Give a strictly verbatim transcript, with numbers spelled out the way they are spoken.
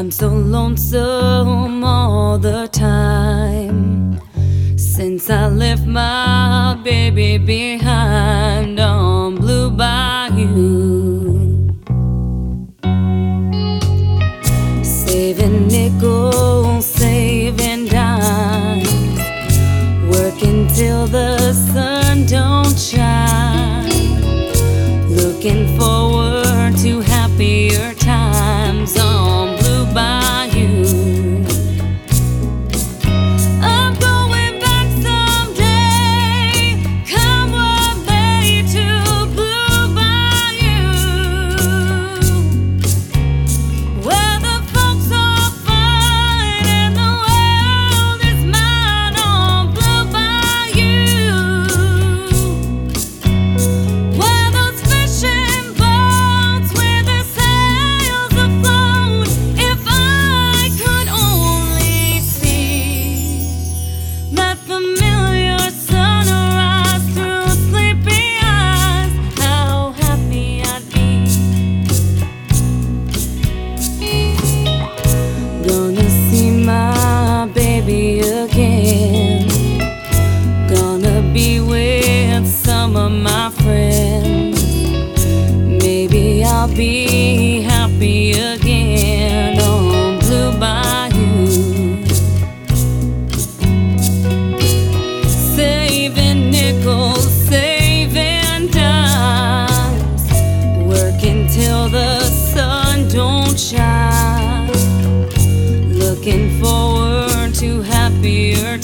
I'm so lonesome all the time since I left my baby behind on Blue Bayou. Saving nickels, saving dimes, working till the sun don't shine, looking forward to happier times on Blue Bayou. I'm going back someday, come what may, to Blue Bayou, where the folks are fine and the world is mine on Blue Bayou, where those fishing boats with their sails afloat. If I could only see that familiar sunrise through sleepy eyes, how happy I'd be. Gonna see my baby again, gonna be with some of my friends. Maybe I'll be happy again on Blue Bayou. Saving nickels, saving dimes, working till the sun don't shine, looking forward to happier